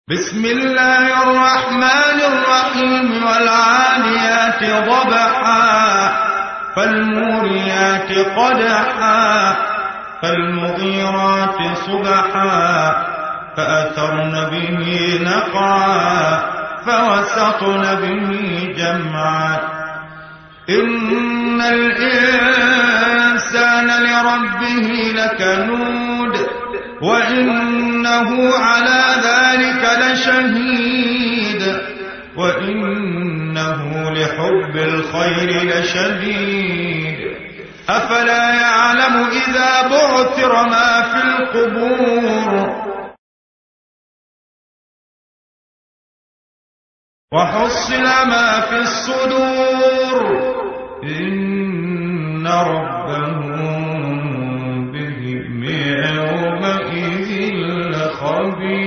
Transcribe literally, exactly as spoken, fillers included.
بسم الله الرحمن الرحيم والعاديات ضبحا فالموريات قدحا فالمغيرات صبحا فأثرن به نقعا فوسطن به جمعا إن الإنسان لربه لكنود وإنه على ذلك لشهيد وإنه لحب الخير لشديد أفلا يعلم إذا بعثر ما في القبور وحصل ما في الصدور إن ربهم بهم يومئذ لخبير.